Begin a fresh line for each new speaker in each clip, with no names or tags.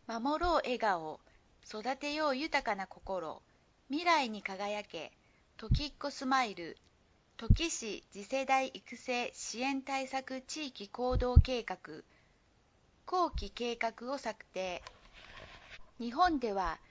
守ろう笑顔、育てよう豊かな心、未来に輝け、時っこスマイル、土岐市次世代育成支援対策地域行動計画、後期計画を策定。日本では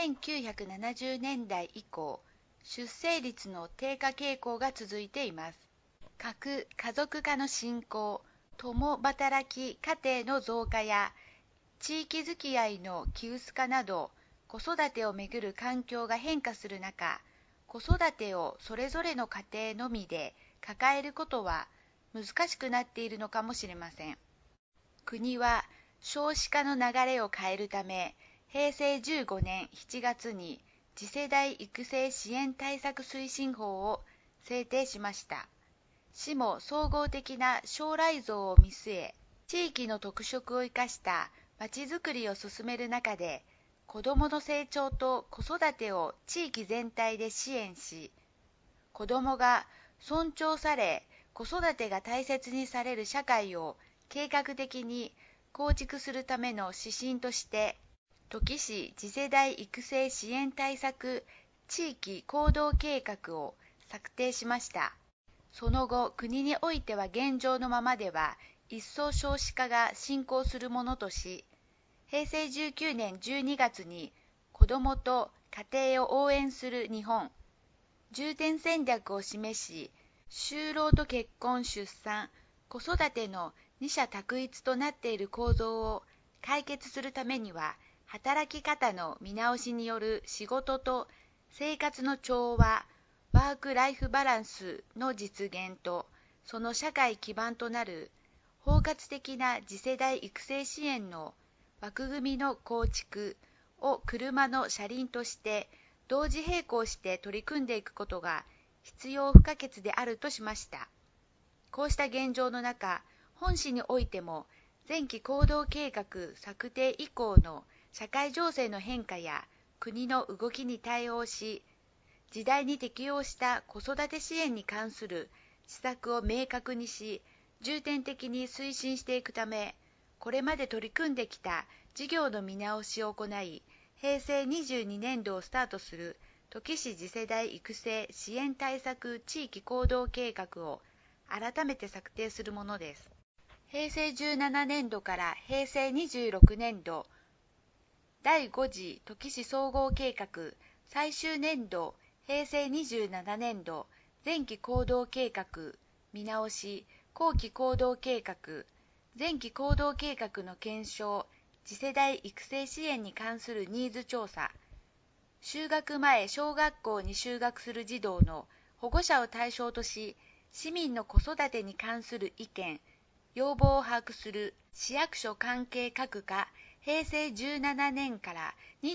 1970年代以降、出生率の低下傾向が続いています。核家族化の進行、共働き家庭の増加や地域づきあいの気薄化など、子育てをめぐる環境が変化する中、子育てをそれぞれの家庭のみで抱えることは難しくなっているのかもしれません。国は少子化の流れを変えるため、平成15年7月に次世代育成支援対策推進法を制定しました。市も総合的な将来像を見据え、地域の特色を生かしたまちづくりを進める中で、子どもの成長と子育てを地域全体で支援し、子どもが尊重され、子育てが大切にされる社会を計画的に構築するための指針として、土岐市次世代育成支援対策地域行動計画を策定しました。その後、国においては現状のままでは一層少子化が進行するものとし、平成19年12月に子どもと家庭を応援する日本重点戦略を示し、就労と結婚・出産、子育ての二者択一となっている構造を解決するためには、働き方の見直しによる仕事と生活の調和、ワーク・ライフ・バランスの実現と、その社会基盤となる包括的な次世代育成支援の枠組みの構築を車の車輪として同時並行して取り組んでいくことが必要不可欠であるとしました。こうした現状の中、本市においても前期行動計画策定以降の社会情勢の変化や国の動きに対応し、時代に適応した子育て支援に関する施策を明確にし、重点的に推進していくため、これまで取り組んできた事業の見直しを行い、平成22年度をスタートする土岐市次世代育成支援対策地域行動計画を改めて策定するものです。平成17年度から平成26年度、第5次土岐市総合計画最終年度平成27年度前期行動計画見直し後期行動計画前期行動計画の検証次世代育成支援に関するニーズ調査就学前小学校に就学する児童の保護者を対象とし市民の子育てに関する意見要望を把握する市役所関係各課平成17年から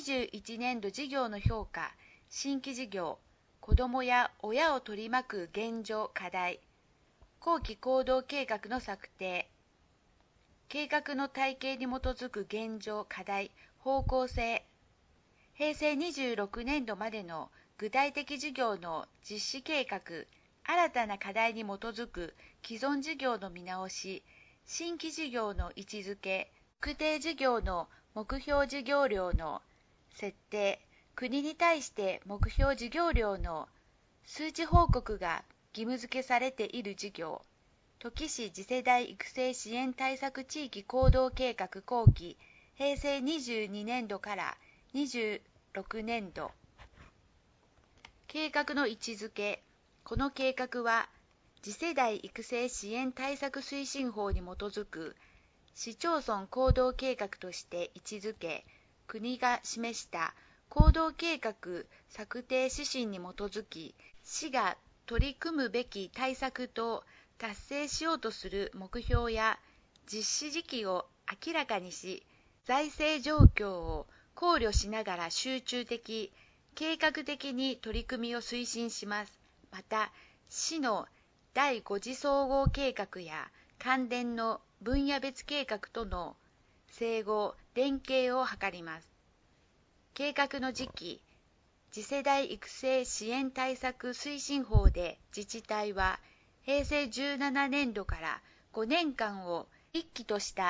21年度事業の評価新規事業子どもや親を取り巻く現状課題後期行動計画の策定計画の体系に基づく現状課題方向性平成26年度までの具体的事業の実施計画新たな課題に基づく既存事業の見直し新規事業の位置づけ特定事業の目標事業量の設定国に対して目標事業量の数値報告が義務付けされている事業土岐市次世代育成支援対策地域行動計画後期平成22年度から26年度計画の位置づけこの計画は次世代育成支援対策推進法に基づく市町村行動計画として位置づけ国が示した行動計画策定指針に基づき市が取り組むべき対策と達成しようとする目標や実施時期を明らかにし財政状況を考慮しながら集中的計画的に取り組みを推進します。また市の第5次総合計画や関連の分野別計画との整合・連携を図ります。計画の時期、次世代育成支援対策推進法で自治体は平成17年度から5年間を1期とした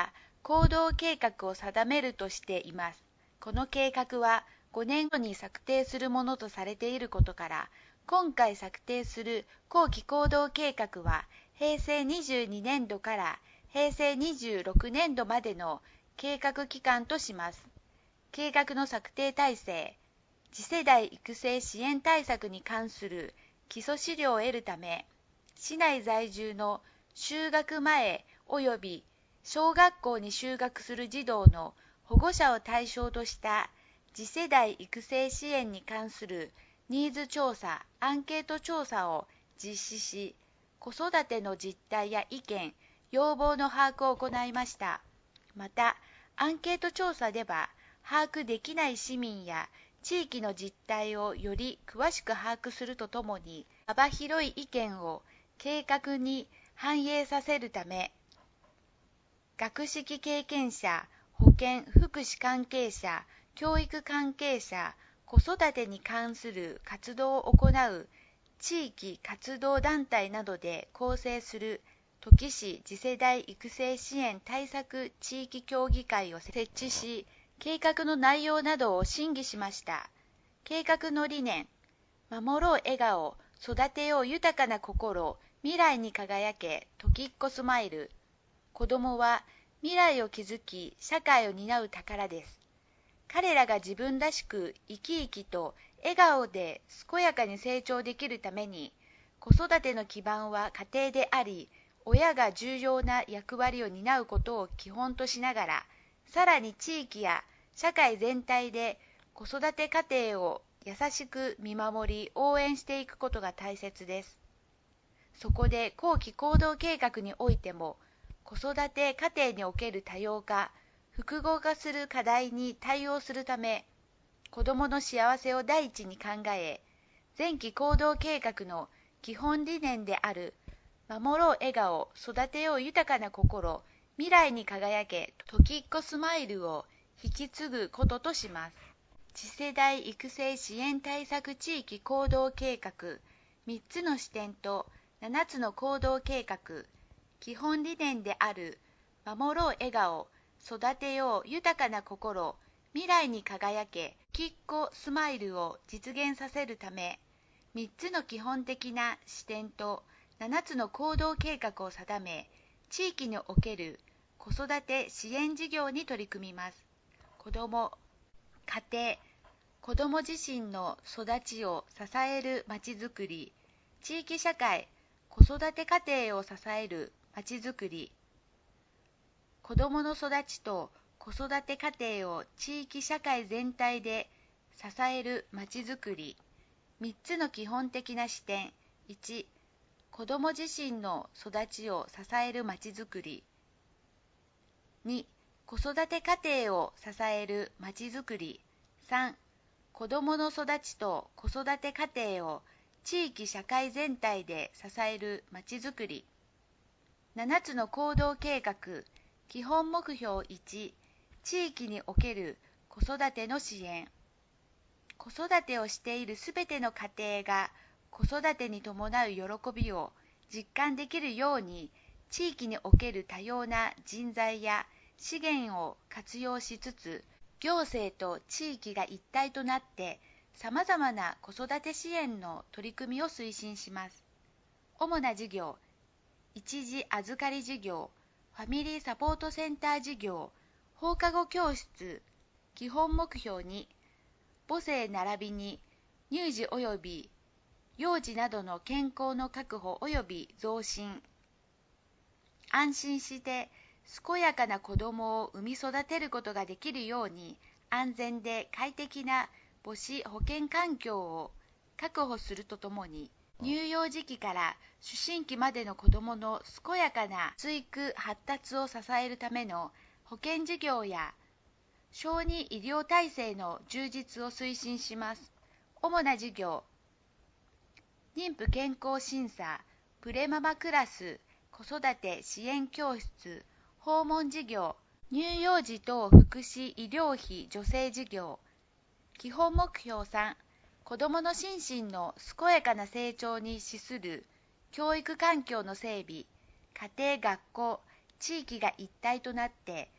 行動計画を定めるとしています。この計画は5年後に策定するものとされていることから、今回策定する後期行動計画は平成22年度から平成26年度までの計画期間とします。計画の策定体制、次世代育成支援対策に関する基礎資料を得るため、市内在住の就学前及び小学校に就学する児童の保護者を対象とした次世代育成支援に関するニーズ調査・アンケート調査を実施し、子育ての実態や意見、要望の把握を行いました。また、アンケート調査では、把握できない市民や地域の実態をより詳しく把握するとともに、幅広い意見を計画に反映させるため、学識経験者、保健・福祉関係者、教育関係者、子育てに関する活動を行う地域活動団体などで構成する土岐市次世代育成支援対策地域協議会を設置し、計画の内容などを審議しました。計画の理念、守ろう笑顔、育てよう豊かな心、未来に輝け、ときっこスマイル。子どもは未来を築き、社会を担う宝です。彼らが自分らしく生き生きと笑顔で健やかに成長できるために、子育ての基盤は家庭であり、親が重要な役割を担うことを基本としながら、さらに地域や社会全体で子育て家庭を優しく見守り応援していくことが大切です。そこで後期行動計画においても、子育て家庭における多様化、複合化する課題に対応するため、子どもの幸せを第一に考え、前期行動計画の基本理念である守ろう笑顔、育てよう豊かな心、未来に輝け、ときっこスマイルを引き継ぐこととします。次世代育成支援対策地域行動計画、3つの視点と7つの行動計画、基本理念である守ろう笑顔、育てよう豊かな心、未来に輝け、きっこスマイルを実現させるため、3つの基本的な視点と7つの行動計画を定め、地域における子育て支援事業に取り組みます。子ども、家庭、子ども自身の育ちを支えるまちづくり、地域社会、子育て家庭を支えるまちづくり、子どもの育ちと子育て家庭を地域社会全体で支えるまちづくり、3つの基本的な視点。1、子ども自身の育ちを支えるまちづくり。2、子育て家庭を支えるまちづくり。3、子どもの育ちと子育て家庭を地域社会全体で支えるまちづくり。7つの行動計画。基本目標1、地域における子育ての支援。子育てをしているすべての家庭が子育てに伴う喜びを実感できるように、地域における多様な人材や資源を活用しつつ、行政と地域が一体となってさまざまな子育て支援の取り組みを推進します。主な事業、一時預かり事業、ファミリーサポートセンター事業、放課後教室。基本目標に、母性並びに乳児及び幼児などの健康の確保及び増進。安心して健やかな子どもを産み育てることができるように、安全で快適な母子保健環境を確保するとともに、乳幼児期から思春期までの子どもの健やかな発育発達を支えるための保健事業や小児医療体制の充実を推進します。主な事業、妊婦健康審査、プレママクラス、子育て支援教室、訪問事業、乳幼児等福祉医療費助成事業。基本目標3、子どもの心身の健やかな成長に資する教育環境の整備。家庭、学校、地域が一体となって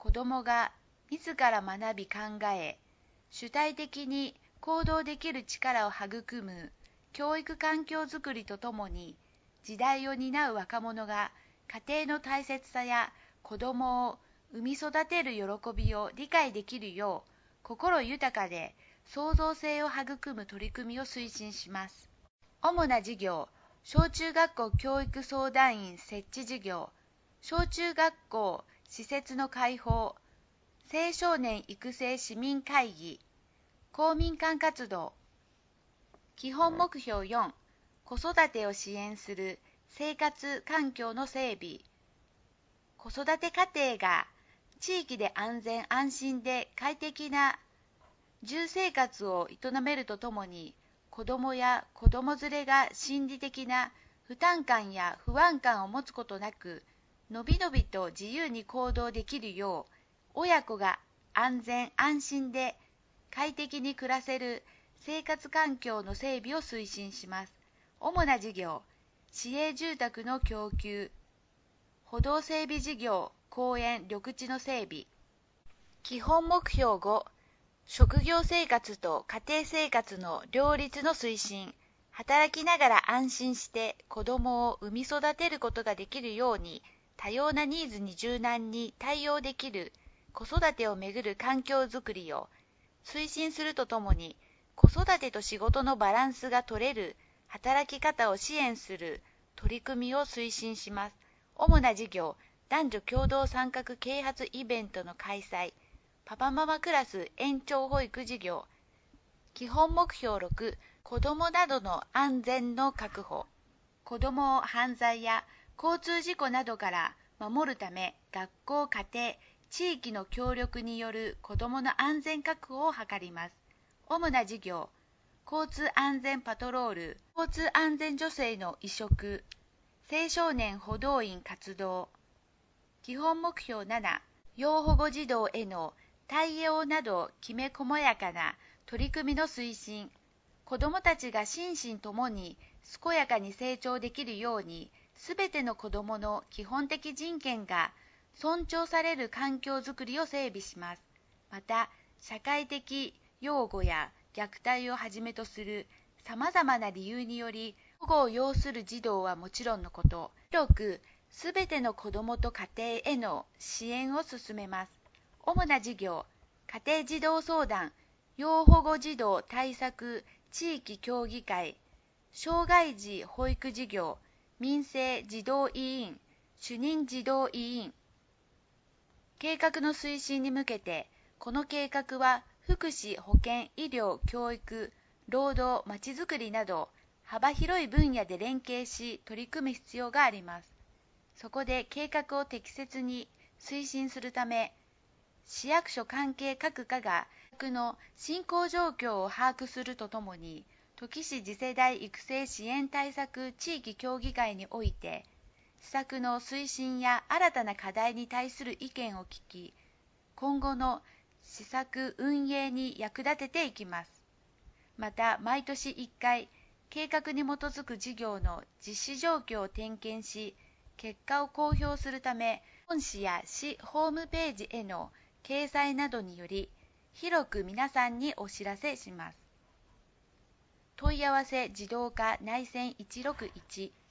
子どもが自ら学び考え、主体的に行動できる力を育む教育環境づくりとともに、時代を担う若者が家庭の大切さや子どもを産み育てる喜びを理解できるよう、心豊かで創造性を育む取り組みを推進します。主な事業、小中学校教育相談員設置事業、小中学校施設の開放、青少年育成市民会議、公民館活動。基本目標4、子育てを支援する生活環境の整備。子育て家庭が地域で安全安心で快適な住生活を営めるとともに、子どもや子ども連れが心理的な負担感や不安感を持つことなく、のびのびと自由に行動できるよう、親子が安全安心で快適に暮らせる生活環境の整備を推進します。主な事業、市営住宅の供給、歩道整備事業、公園・緑地の整備。基本目標5、職業生活と家庭生活の両立の推進。働きながら安心して子どもを産み育てることができるように、多様なニーズに柔軟に対応できる子育てをめぐる環境づくりを推進するとともに、子育てと仕事のバランスが取れる働き方を支援する取り組みを推進します。主な事業、男女共同参画啓発イベントの開催、パパママクラス延長保育事業。基本目標6、子どもなどの安全の確保。子どもを犯罪や交通事故などから守るため、学校・家庭・地域の協力による子どもの安全確保を図ります。主な事業、交通安全パトロール、交通安全女性の委嘱、青少年補導員活動。基本目標7、要保護児童への対応などきめ細やかな取り組みの推進。子どもたちが心身ともに健やかに成長できるように、すべての子どもの基本的人権が尊重される環境づくりを整備します。また、社会的養護や虐待をはじめとするさまざまな理由により保護を要する児童はもちろんのこと、広くすべての子どもと家庭への支援を進めます。主な事業、家庭児童相談、要保護児童対策地域協議会、障害児保育事業、民生児童委員、主任児童委員。計画の推進に向けて、この計画は福祉、保健、医療、教育、労働、まちづくりなど幅広い分野で連携し取り組む必要があります。そこで計画を適切に推進するため、市役所関係各課が計画の進行状況を把握するとともに、土岐市次世代育成支援対策地域協議会において、施策の推進や新たな課題に対する意見を聞き、今後の施策運営に役立てていきます。また、毎年1回、計画に基づく事業の実施状況を点検し、結果を公表するため、本市や市ホームページへの掲載などにより、広く皆さんにお知らせします。問い合わせ自動化内線161